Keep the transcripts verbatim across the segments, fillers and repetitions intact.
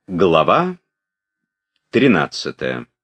Глава тринадцатая.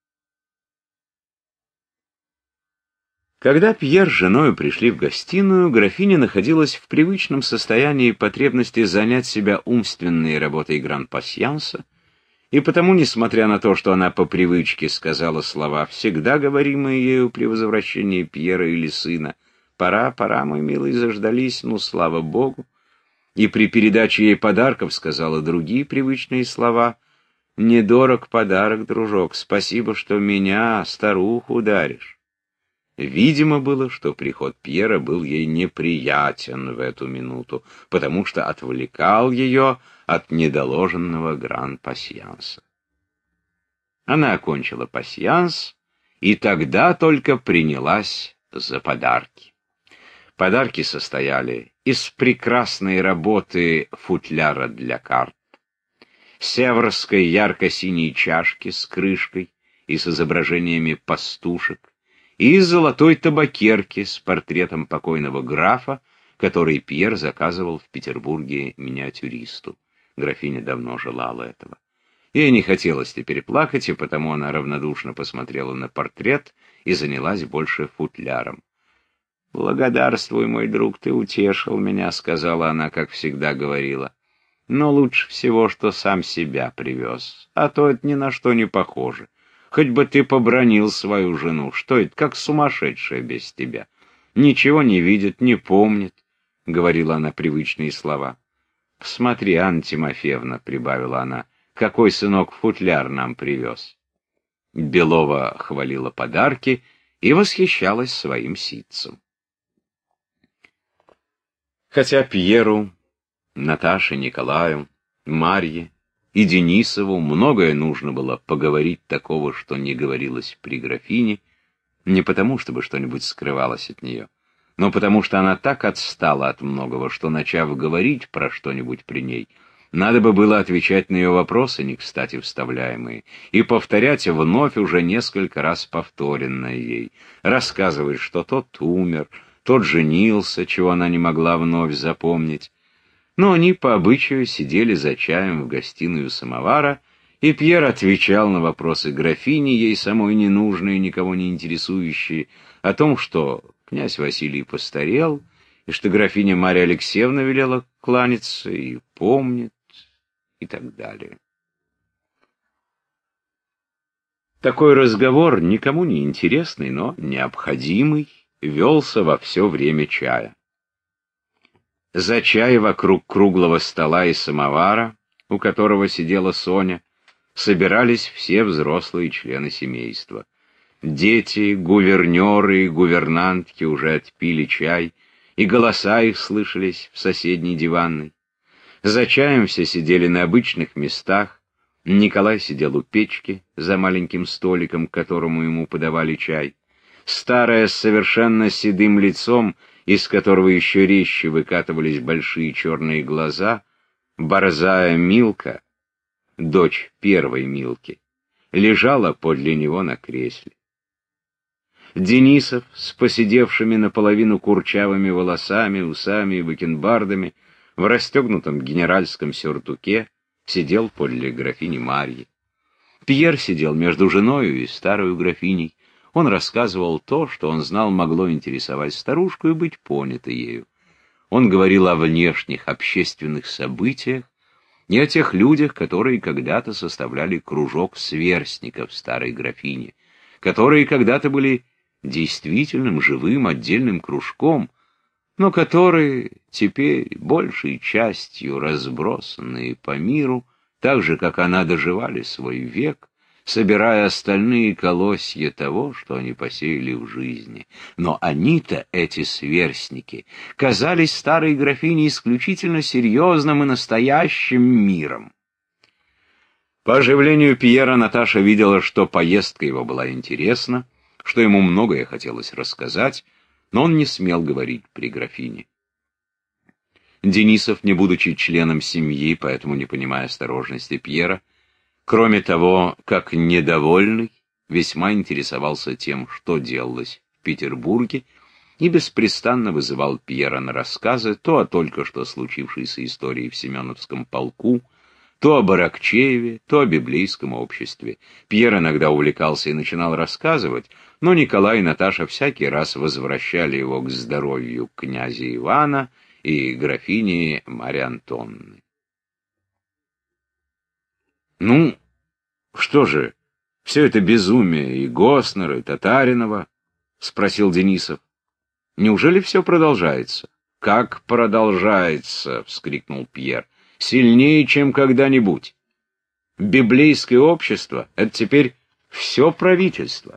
Когда Пьер с женой пришли в гостиную, графиня находилась в привычном состоянии потребности занять себя умственной работой гран-пасьянса, и потому, несмотря на то, что она по привычке сказала слова, всегда говоримые ею при возвращении Пьера или сына, «Пора, пора, мой милый, заждались, ну, слава Богу», и при передаче ей подарков сказала другие привычные слова: «Недорог подарок, дружок, спасибо, что меня, старуху, даришь». Видимо было, что приход Пьера был ей неприятен в эту минуту, потому что отвлекал ее от недоложенного гран-пасьянса. Она окончила пасьянс и тогда только принялась за подарки. Подарки состояли из прекрасной работы футляра для карт, севрской ярко-синей чашки с крышкой и с изображениями пастушек, и золотой табакерки с портретом покойного графа, который Пьер заказывал в Петербурге миниатюристу. Графиня давно желала этого. Ей не хотелось теперь плакать, и потому она равнодушно посмотрела на портрет и занялась больше футляром. «Благодарствуй, мой друг, ты утешил меня», — сказала она, как всегда говорила. «Но лучше всего, что сам себя привез, а то это ни на что не похоже. Хоть бы ты побранил свою жену, что это, как сумасшедшая без тебя. Ничего не видит, не помнит», — говорила она привычные слова. «Посмотри, Анна Тимофеевна», — прибавила она, — «какой сынок футляр нам привез». Белова хвалила подарки и восхищалась своим ситцем. Хотя Пьеру, Наташе, Николаю, Марье и Денисову многое нужно было поговорить такого, что не говорилось при графине, не потому, чтобы что-нибудь скрывалось от нее, но потому что она так отстала от многого, что, начав говорить про что-нибудь при ней, надо бы было отвечать на ее вопросы, не кстати вставляемые, и повторять вновь уже несколько раз повторенное ей, рассказывать, что тот умер, тот женился, чего она не могла вновь запомнить. Но они по обычаю сидели за чаем в гостиной у самовара, и Пьер отвечал на вопросы графини, ей самой ненужные, никого не интересующие, о том, что князь Василий постарел, и что графиня Марья Алексеевна велела кланяться и помнит, и так далее. Такой разговор, никому не интересный, но необходимый, велся во все время чая. За чай вокруг круглого стола и самовара, у которого сидела Соня, собирались все взрослые члены семейства. Дети, гувернеры и гувернантки уже отпили чай, и голоса их слышались в соседней диванной. За чаем все сидели на обычных местах. Николай сидел у печки за маленьким столиком, к которому ему подавали чай. Старая с совершенно седым лицом, из которого еще резче выкатывались большие черные глаза, борзая Милка, дочь первой Милки, лежала подле него на кресле. Денисов с поседевшими наполовину курчавыми волосами, усами и бакенбардами, в расстегнутом генеральском сюртуке, сидел подле графини Марьи. Пьер сидел между женою и старою графиней. Он рассказывал то, что он знал могло интересовать старушку и быть понято ею. Он говорил о внешних общественных событиях и о тех людях, которые когда-то составляли кружок сверстников старой графини, которые когда-то были действительным живым отдельным кружком, но которые теперь большей частью разбросанные по миру, так же, как она, доживали свой век, собирая остальные колосья того, что они посеяли в жизни. Но они-то, эти сверстники, казались старой графине исключительно серьезным и настоящим миром. По оживлению Пьера Наташа видела, что поездка его была интересна, что ему многое хотелось рассказать, но он не смел говорить при графине. Денисов, не будучи членом семьи, поэтому не понимая осторожности Пьера, кроме того, как недовольный, весьма интересовался тем, что делалось в Петербурге, и беспрестанно вызывал Пьера на рассказы то о только что случившейся истории в Семеновском полку, То об Аракчееве, то о библейском обществе. Пьер иногда увлекался и начинал рассказывать, но Николай и Наташа всякий раз возвращали его к здоровью князя Ивана и графини Марьи Антонны. «Ну, что же, все это безумие и Госнера, и Татаринова?» — спросил Денисов. «Неужели все продолжается?» «Как продолжается?» — вскрикнул Пьер. «Сильнее, чем когда-нибудь. Библейское общество — это теперь все правительство».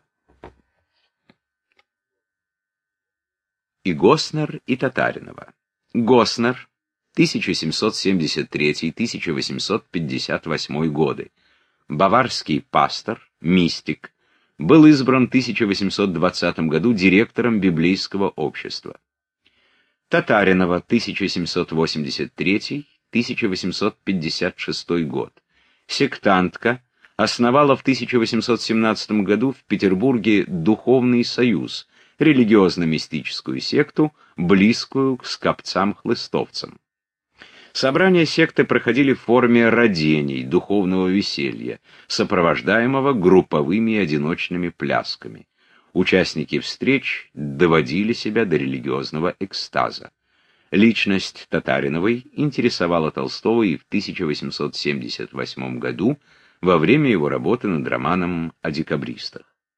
И Госнер, и Татаринова. Госнер, тысяча семьсот семьдесят третий — тысяча восемьсот пятьдесят восьмой годы. Баварский пастор, мистик, был избран в тысяча восемьсот двадцатом году директором библейского общества. Татаринова, тысяча семьсот восемьдесят третий — тысяча восемьсот пятьдесят шестой год. Сектантка, основала в тысяча восемьсот семнадцатом году в Петербурге Духовный союз, религиозно-мистическую секту, близкую к скопцам-хлыстовцам. Собрания секты проходили в форме родений, духовного веселья, сопровождаемого групповыми и одиночными плясками. Участники встреч доводили себя до религиозного экстаза. Личность Татариновой интересовала Толстого и в тысяча восемьсот семьдесят восьмом году во время его работы над романом о декабристах.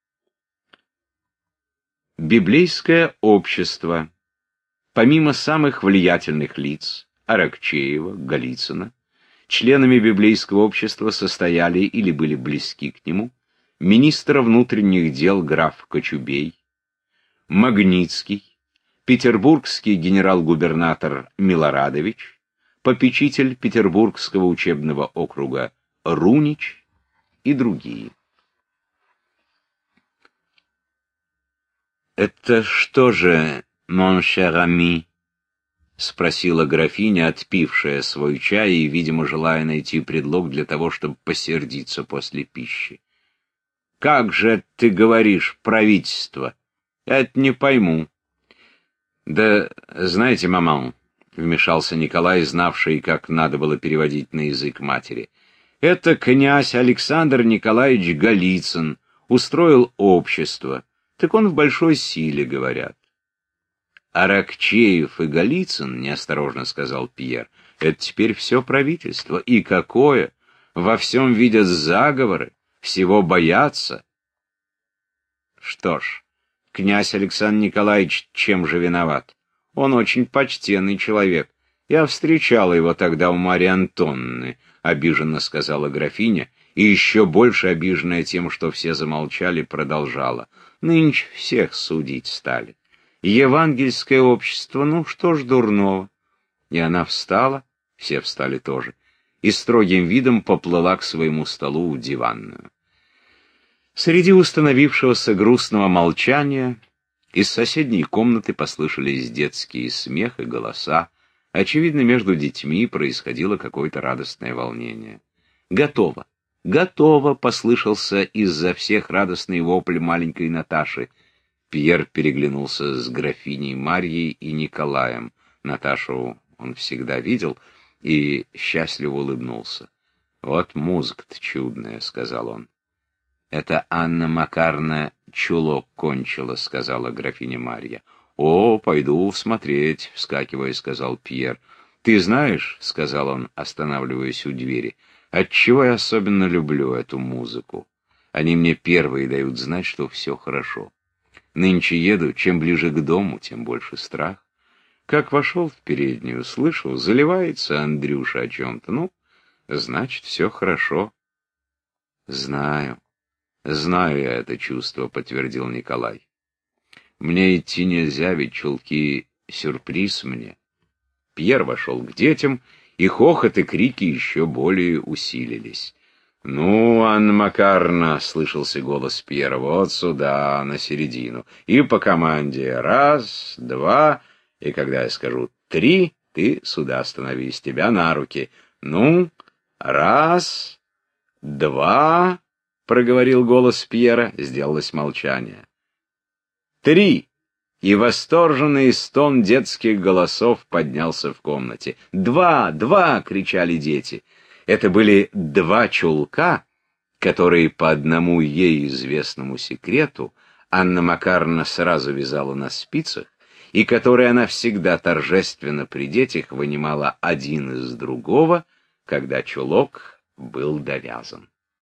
Библейское общество. Помимо самых влиятельных лиц Аракчеева, Голицына, членами библейского общества состояли или были близки к нему министр внутренних дел граф Кочубей, Магнитский, петербургский генерал-губернатор Милорадович, попечитель Петербургского учебного округа Рунич и другие. «Это что же, mon cher ami?» — спросила графиня, отпившая свой чай и, видимо, желая найти предлог для того, чтобы посердиться после пищи. «Как же ты говоришь, правительство? Я это не пойму». «Да, знаете, маман», — вмешался Николай, знавший, как надо было переводить на язык матери, — «это князь Александр Николаевич Голицын устроил общество. Так он в большой силе, говорят». «Аракчеев и Голицын, — неосторожно сказал Пьер, — это теперь все правительство. И какое! Во всем видят заговоры, всего боятся». «Что ж, князь Александр Николаевич чем же виноват? Он очень почтенный человек. Я встречала его тогда у Марьи Антонны», — обиженно сказала графиня, и еще больше обиженная тем, что все замолчали, продолжала. «Нынче всех судить стали. Евангельское общество, ну что ж дурного?» И она встала, все встали тоже, и строгим видом поплыла к своему столу в диванную. Среди установившегося грустного молчания из соседней комнаты послышались детские смех и голоса. Очевидно, между детьми происходило какое-то радостное волнение. «Готово! Готово!» — послышался из-за всех радостный вопль маленькой Наташи. Пьер переглянулся с графиней Марьей и Николаем. Наташу он всегда видел и счастливо улыбнулся. «Вот музыка-то чудная», — сказал он. «Это Анна Макарна чулок кончила», — сказала графиня Марья. «О, пойду смотреть», — вскакивая, сказал Пьер. «Ты знаешь, — сказал он, останавливаясь у двери, — отчего я особенно люблю эту музыку? Они мне первые дают знать, что все хорошо. Нынче еду, чем ближе к дому, тем больше страх. Как вошел в переднюю, слышу, заливается Андрюша о чем-то. Ну, значит, все хорошо». «Знаю, знаю я это чувство», — подтвердил Николай. «Мне идти нельзя, ведь чулки — сюрприз мне». Пьер вошел к детям, и хохот и крики еще более усилились. «Ну, Анна Макарна», — слышался голос Пьера, — «вот сюда, на середину. И по команде раз, два, и когда я скажу три, ты сюда становись, тебя на руки. Ну, раз, два», — проговорил голос Пьера, сделалось молчание. «Три!» И восторженный стон детских голосов поднялся в комнате. «Два! Два!» — кричали дети. Это были два чулка, которые по одному ей известному секрету Анна Макаровна сразу вязала на спицах, и которые она всегда торжественно при детях вынимала один из другого, когда чулок был довязан.